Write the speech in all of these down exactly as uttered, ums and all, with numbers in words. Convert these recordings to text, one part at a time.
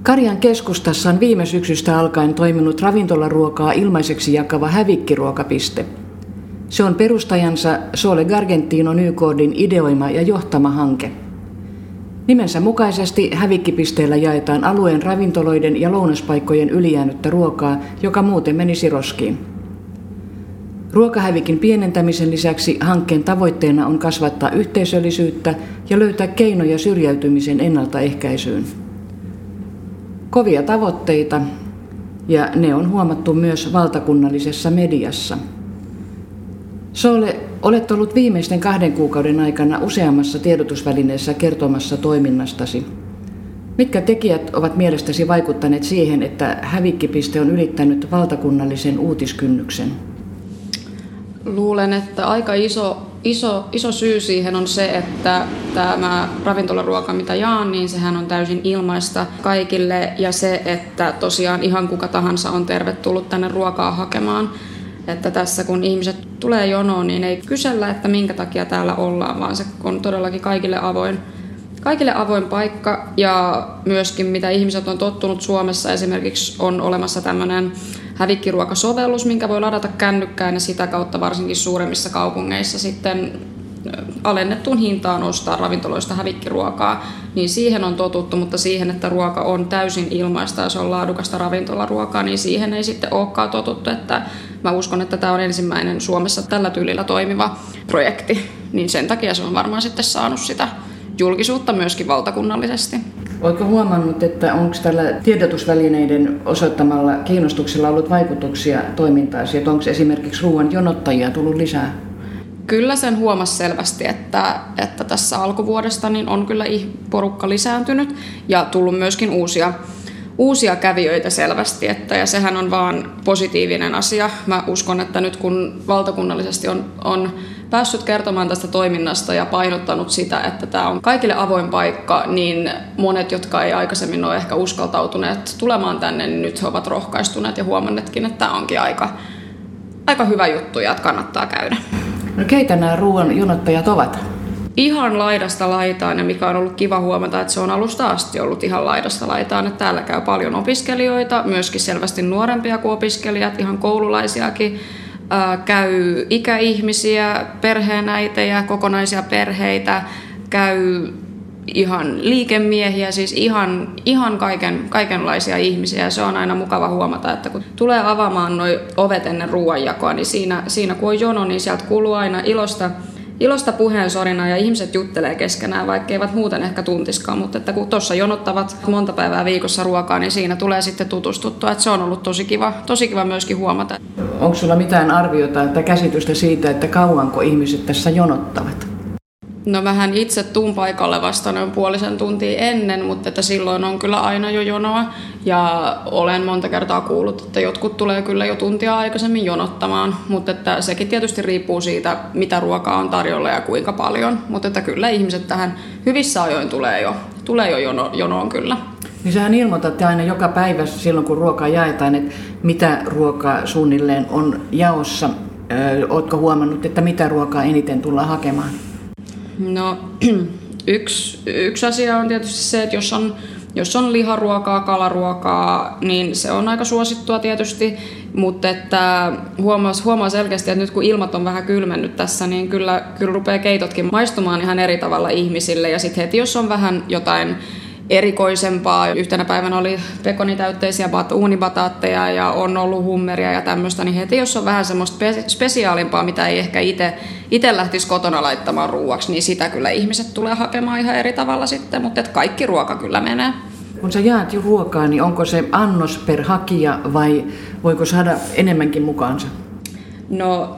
Karjan keskustassa on viime syksystä alkaen toiminut ravintolaruokaa ilmaiseksi jakava hävikkiruokapiste. Se on perustajansa Sole Gargentino Nykordin ideoima ja johtama hanke. Nimensä mukaisesti hävikkipisteellä jaetaan alueen ravintoloiden ja lounaspaikkojen ylijäänyttä ruokaa, joka muuten menisi roskiin. Ruokahävikin pienentämisen lisäksi hankkeen tavoitteena on kasvattaa yhteisöllisyyttä ja löytää keinoja syrjäytymisen ennaltaehkäisyyn. Kovia tavoitteita, ja ne on huomattu myös valtakunnallisessa mediassa. Sole, olet ollut viimeisten kahden kuukauden aikana useammassa tiedotusvälineessä kertomassa toiminnastasi. Mitkä tekijät ovat mielestäsi vaikuttaneet siihen, että hävikkipiste on ylittänyt valtakunnallisen uutiskynnyksen? Luulen, että aika iso, iso, iso syy siihen on se, että tämä ravintolaruoka, mitä jaan, niin sehän on täysin ilmaista kaikille. Ja se, että tosiaan ihan kuka tahansa on tervetullut tänne ruokaa hakemaan. Että tässä kun ihmiset tulee jonoon, niin ei kysellä, että minkä takia täällä ollaan, vaan se on todellakin kaikille avoin. Kaikille avoin paikka, ja myöskin mitä ihmiset on tottunut Suomessa, esimerkiksi on olemassa tämmöinen hävikkiruokasovellus, minkä voi ladata kännykkään ja sitä kautta varsinkin suuremmissa kaupungeissa sitten alennettuun hintaan ostaa ravintoloista hävikkiruokaa, niin siihen on totuttu, mutta siihen, että ruoka on täysin ilmaista ja se on laadukasta ravintolaruokaa, niin siihen ei sitten olekaan totuttu, että mä uskon, että tämä on ensimmäinen Suomessa tällä tyylillä toimiva projekti, niin sen takia se on varmaan sitten saanut sitä julkisuutta myöskin valtakunnallisesti. Oletko huomannut, että onko tällä tiedotusvälineiden osoittamalla kiinnostuksella ollut vaikutuksia toimintaasi, että onko esimerkiksi ruoan jonottajia tullut lisää? Kyllä sen huomasi selvästi, että, että tässä alkuvuodesta niin on kyllä porukka lisääntynyt ja tullut myöskin uusia, uusia kävijöitä selvästi, että, ja sehän on vaan positiivinen asia. Mä uskon, että nyt kun valtakunnallisesti on, on päässyt kertomaan tästä toiminnasta ja painottanut sitä, että tämä on kaikille avoin paikka, niin monet, jotka ei aikaisemmin ole ehkä uskaltautuneet tulemaan tänne, niin nyt he ovat rohkaistuneet ja huomanneetkin, että tämä onkin aika, aika hyvä juttu ja että kannattaa käydä. No keitä nämä ruoan jonottajat ovat? Ihan laidasta laitaan, ja mikä on ollut kiva huomata, että se on alusta asti ollut ihan laidasta laitaan, että täällä käy paljon opiskelijoita, myöskin selvästi nuorempia kuin opiskelijat, ihan koululaisiakin. Ää, käy ikäihmisiä, perheenäitejä, kokonaisia perheitä, käy ihan liikemiehiä, siis ihan, ihan kaiken, kaikenlaisia ihmisiä. Ja se on aina mukava huomata, että kun tulee avaamaan nuo ovet ennen ruoanjakoa, niin siinä, siinä kun on jono, niin sieltä kuuluu aina ilosta, ilosta puheensorinaa ja ihmiset juttelee keskenään, vaikka eivät muuten ehkä tuntiskaan. Mutta että kun tuossa jonottavat monta päivää viikossa ruokaa, niin siinä tulee sitten tutustuttua. Että se on ollut tosi kiva, tosi kiva myöskin huomata. Onko sulla mitään arviota tai käsitystä siitä, että kauanko ihmiset tässä jonottavat? No vähän itse tuun paikalle vasta noin puolisen tuntia ennen, mutta että silloin on kyllä aina jo jonoa. Ja olen monta kertaa kuullut, että jotkut tulee kyllä jo tuntia aikaisemmin jonottamaan, mutta että sekin tietysti riippuu siitä, mitä ruokaa on tarjolla ja kuinka paljon. Mutta että kyllä ihmiset tähän hyvissä ajoin tulee jo, tulee jo jono, jonoon kyllä. Niin sähän ilmoitatte aina joka päivä silloin, kun ruokaa jaetaan, että mitä ruokaa suunnilleen on jaossa. Öö, ootko huomannut, että mitä ruokaa eniten tullaan hakemaan? No yksi, yksi asia on tietysti se, että jos on, jos on liharuokaa, kalaruokaa, niin se on aika suosittua tietysti, mutta että huomaa, huomaa selkeästi, että nyt kun ilmat on vähän kylmennyt tässä, niin kyllä, kyllä rupeaa keitotkin maistumaan ihan eri tavalla ihmisille, ja sitten heti jos on vähän jotain erikoisempaa. Yhtenä päivänä oli pekonitäytteisiä uunibataatteja ja on ollut hummeria ja tämmöistä, niin heti jos on vähän semmoista spesiaalimpaa, mitä ei ehkä itse lähtisi kotona laittamaan ruuaksi, niin sitä kyllä ihmiset tulee hakemaan ihan eri tavalla sitten, mutta että kaikki ruoka kyllä menee. Kun sä jaat jo ruokaa, niin onko se annos per hakija vai voiko saada enemmänkin mukaansa? No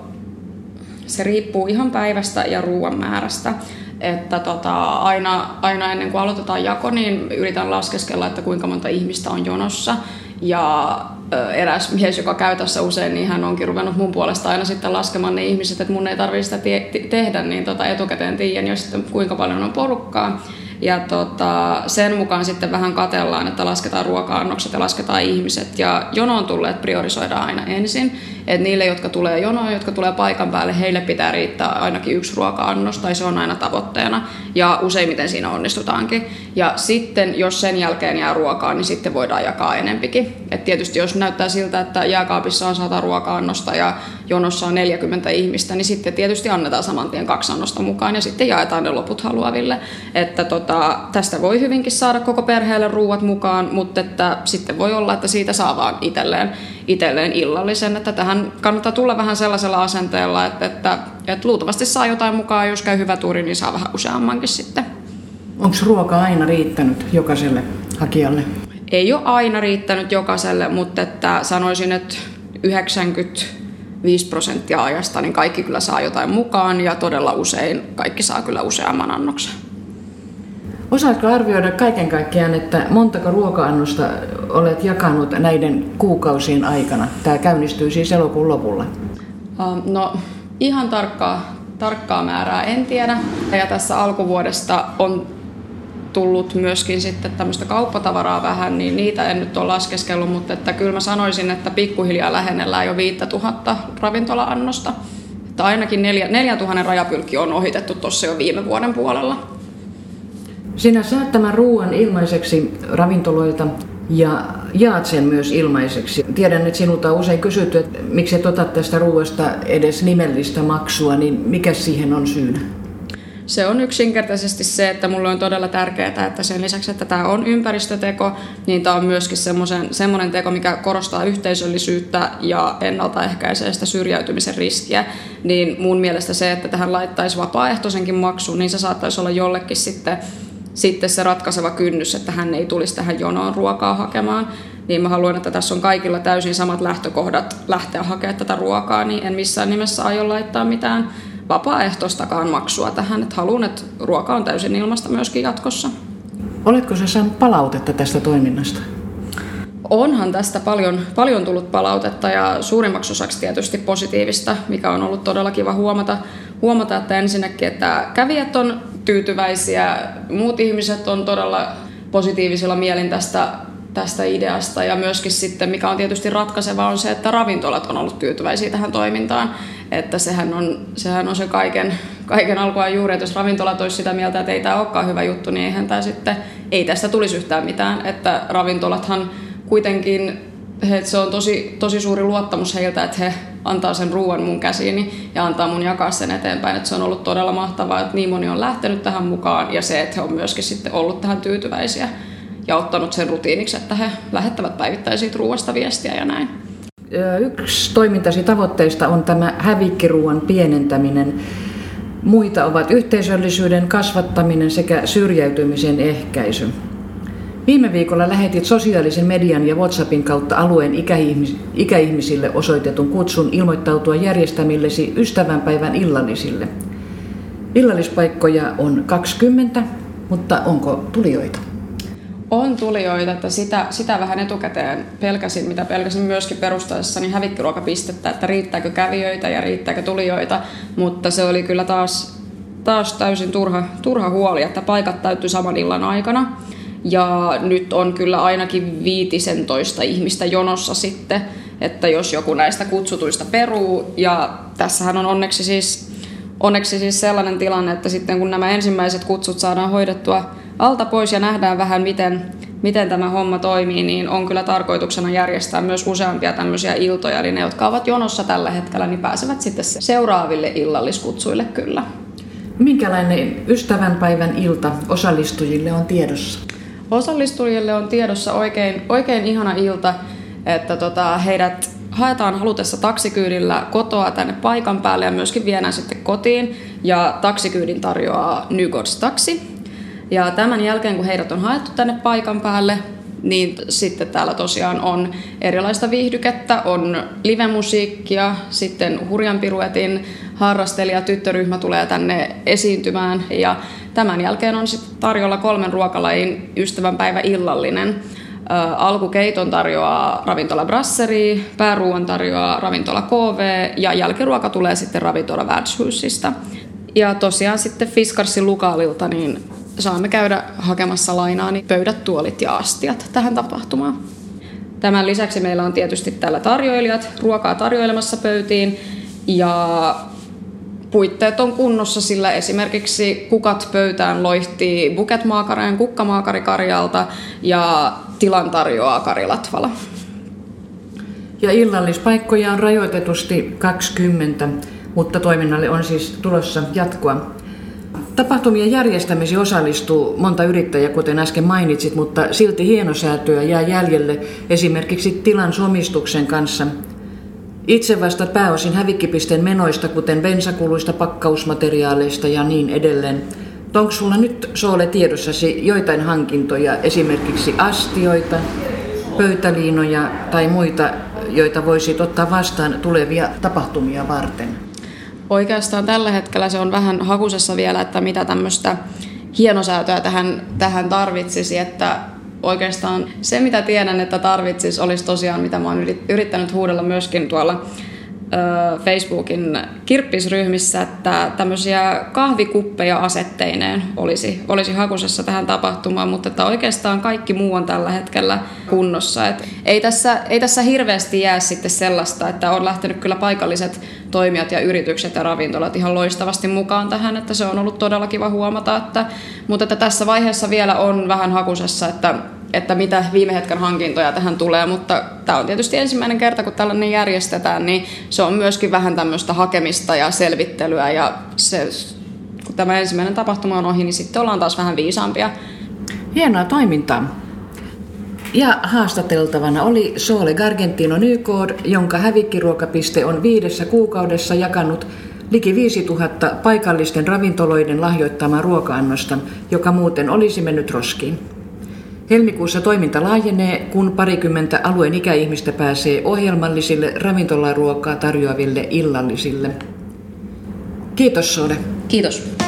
se riippuu ihan päivästä ja ruoan määrästä. Että tota, aina, aina ennen kuin aloitetaan jako, niin yritän laskeskella, että kuinka monta ihmistä on jonossa. Ja ö, eräs mies, joka käy tässä usein, niin hän onkin ruvennut mun puolesta aina sitten laskemaan ne ihmiset, että mun ei tarvitse sitä te- tehdä, niin tota, etukäteen tiedän jo sitten kuinka paljon on porukkaa. Ja tota, sen mukaan sitten vähän katellaan, että lasketaan ruoka-annokset ja lasketaan ihmiset. Ja jonoon tulleet priorisoidaan aina ensin. Että niille, jotka tulee jonoon, jotka tulee paikan päälle, heille pitää riittää ainakin yksi ruoka-annos, tai se on aina tavoitteena. Ja useimmiten siinä onnistutaankin. Ja sitten, jos sen jälkeen jää ruokaa, niin sitten voidaan jakaa enempikin. Et tietysti jos näyttää siltä, että jääkaapissa on sata ruoka-annosta ja jonossa on neljäkymmentä ihmistä, niin sitten tietysti annetaan saman tien kaksi annosta mukaan ja sitten jaetaan ne loput haluaville. Että tota, tästä voi hyvinkin saada koko perheelle ruuat mukaan, mutta että sitten voi olla, että siitä saa vaan itselleen, itselleen illallisen. Että tähän kannattaa tulla vähän sellaisella asenteella, että, että, että luultavasti saa jotain mukaan, jos käy hyvä tuuri, niin saa vähän useammankin sitten. Onko ruoka aina riittänyt jokaiselle hakijalle? Ei ole aina riittänyt jokaiselle, mutta että sanoisin, että yhdeksänkymmentäviisi prosenttia ajasta niin kaikki kyllä saa jotain mukaan ja todella usein kaikki saa kyllä useamman annoksen. Osaatko arvioida kaiken kaikkiaan, että montako ruoka-annosta olet jakanut näiden kuukausien aikana? Tämä käynnistyy siis elokuun lopulla. No ihan tarkkaa, tarkkaa määrää en tiedä. Ja tässä alkuvuodesta on tullut myöskin sitten tämmöistä kauppatavaraa vähän, niin niitä en nyt ole laskeskellut, mutta että kyllä mä sanoisin, että pikkuhiljaa lähennellään jo viisituhatta ravintola-annosta. Että ainakin neljätuhatta rajapylkki on ohitettu tuossa jo viime vuoden puolella. Sinä saat tämän ruoan ilmaiseksi ravintoloilta ja jaat sen myös ilmaiseksi. Tiedän, että sinulta on usein kysytty, että miksi et ota tästä ruoasta edes nimellistä maksua, niin mikä siihen on syynä? Se on yksinkertaisesti se, että mulle on todella tärkeää, että sen lisäksi, että tämä on ympäristöteko, niin tämä on myöskin semmoinen teko, mikä korostaa yhteisöllisyyttä ja ennaltaehkäisee sitä syrjäytymisen riskiä. Niin mun mielestä se, että tähän laittaisi vapaaehtoisenkin maksun, niin se saattaisi olla jollekin sitten, sitten se ratkaiseva kynnys, että hän ei tulisi tähän jonoon ruokaa hakemaan. Niin mä haluan, että tässä on kaikilla täysin samat lähtökohdat lähteä hakemaan tätä ruokaa, niin en missään nimessä aio laittaa mitään vapaaehtoistakaan maksua tähän, että haluan, että ruoka on täysin ilmasta myöskin jatkossa. Oletko sä saanut palautetta tästä toiminnasta? Onhan tästä paljon, paljon tullut palautetta ja suurimmaksi osaksi tietysti positiivista, mikä on ollut todella kiva huomata, huomata että ensinnäkin, että kävijät on tyytyväisiä, muut ihmiset on todella positiivisilla mielin tästä tästä ideasta ja myöskin sitten, mikä on tietysti ratkaiseva, on se, että ravintolat on ollut tyytyväisiä tähän toimintaan. Että sehän on, sehän on se kaiken, kaiken alkua juuri, että jos ravintolat olisi sitä mieltä, että ei tämä olekaan hyvä juttu, niin eihän tämä sitten, ei tästä tulisi yhtään mitään. Että ravintolathan kuitenkin, he, se on tosi, tosi suuri luottamus heiltä, että he antaa sen ruoan mun käsiini ja antaa mun jakaa sen eteenpäin. Että se on ollut todella mahtavaa, että niin moni on lähtenyt tähän mukaan ja se, että he on myöskin sitten ollut tähän tyytyväisiä ja ottanut sen rutiiniksi, että he lähettävät päivittäin siitä ruoasta viestiä ja näin. Yksi toimintasi tavoitteista on tämä hävikkiruuan pienentäminen. Muita ovat yhteisöllisyyden kasvattaminen sekä syrjäytymisen ehkäisy. Viime viikolla lähetit sosiaalisen median ja WhatsAppin kautta alueen ikäihmis- ikäihmisille osoitetun kutsun ilmoittautua järjestämillesi ystävänpäivän illallisille. Illallispaikkoja on kaksikymmentä, mutta onko tulijoita? On tulijoita, että sitä, sitä vähän etukäteen pelkäsin, mitä pelkäsin myöskin perustaessani hävikkiruokapistettä, että riittääkö kävijöitä ja riittääkö tulijoita, mutta se oli kyllä taas, taas täysin turha, turha huoli, että paikat täyttyi saman illan aikana. Ja nyt on kyllä ainakin viitisentoista ihmistä jonossa sitten, että jos joku näistä kutsutuista peruu, ja tässähän on onneksi siis, onneksi siis sellainen tilanne, että sitten kun nämä ensimmäiset kutsut saadaan hoidettua alta pois ja nähdään vähän, miten, miten tämä homma toimii, niin on kyllä tarkoituksena järjestää myös useampia tämmöisiä iltoja, eli ne, jotka ovat jonossa tällä hetkellä, niin pääsevät sitten seuraaville illalliskutsuille kyllä. Minkälainen ystävänpäivän ilta osallistujille on tiedossa? Osallistujille on tiedossa oikein, oikein ihana ilta, että tota, heidät haetaan halutessa taksikyydillä kotoa tänne paikan päälle ja myöskin viedään sitten kotiin. Ja taksikyydin tarjoaa Nygårds Taxi. Ja tämän jälkeen, kun heidät on haettu tänne paikan päälle, niin sitten täällä tosiaan on erilaista viihdykettä, on livemusiikkia, sitten hurjan piruetin harrastelija tyttöryhmä tulee tänne esiintymään ja tämän jälkeen on sitten tarjolla kolmen ruokalajin ystävänpäivä illallinen. Alkukeiton tarjoaa ravintola Brasserie, pääruuan tarjoaa ravintola K V ja jälkiruoka tulee sitten ravintola Värdshusista. Ja tosiaan sitten Fiskarsin Lukaalilta niin saamme käydä hakemassa lainaa niin pöydät, tuolit ja astiat tähän tapahtumaan. Tämän lisäksi meillä on tietysti täällä tarjoilijat ruokaa tarjoilemassa pöytiin ja puitteet on kunnossa, sillä esimerkiksi kukat pöytään loihtii Buketmaakareen kukkamaakarikarjalta ja tilan tarjoaa Kari Latvala. Ja illallispaikkoja on rajoitetusti kaksikymmentä, mutta toiminnalle on siis tulossa jatkoa. Tapahtumien järjestämiseen osallistuu monta yrittäjää, kuten äsken mainitsit, mutta silti hienosäätöä jää jäljelle esimerkiksi tilan somistuksen kanssa. Itse vastaat pääosin hävikkipisteen menoista, kuten bensakuluista, pakkausmateriaaleista ja niin edelleen. Onko sulla nyt, Soole, tiedossasi joitain hankintoja, esimerkiksi astioita, pöytäliinoja tai muita, joita voisit ottaa vastaan tulevia tapahtumia varten? Oikeastaan tällä hetkellä se on vähän hakusessa vielä, että mitä tämmöistä hienosäätöä tähän, tähän tarvitsisi, että oikeastaan se, mitä tiedän, että tarvitsisi, olisi tosiaan, mitä mä oon yrittänyt huudella myöskin tuolla ö, Facebookin kirppisryhmissä, että tämmöisiä kahvikuppeja asetteineen olisi, olisi hakusessa tähän tapahtumaan, mutta että oikeastaan kaikki muu on tällä hetkellä kunnossa. Et ei, tässä, ei tässä hirveästi jää sitten sellaista, että on lähtenyt kyllä paikalliset toimijat ja yritykset ja ravintolat ihan loistavasti mukaan tähän, että se on ollut todella kiva huomata, että, mutta että tässä vaiheessa vielä on vähän hakusessa, että, että mitä viime hetken hankintoja tähän tulee, mutta tämä on tietysti ensimmäinen kerta, kun tällainen järjestetään, niin se on myöskin vähän tämmöistä hakemista ja selvittelyä ja se, kun tämä ensimmäinen tapahtuma on ohi, niin sitten ollaan taas vähän viisaampia. Hienoa toimintaa. Ja haastateltavana oli Soole Gargentino Nykod, jonka hävikkiruokapiste on viidessä kuukaudessa jakanut liki viisituhatta paikallisten ravintoloiden lahjoittamaa ruoka-annosta, joka muuten olisi mennyt roskiin. Helmikuussa toiminta laajenee, kun parikymmentä alueen ikäihmistä pääsee ohjelmallisille ravintolaruokaa tarjoaville illallisille. Kiitos, Soole. Kiitos.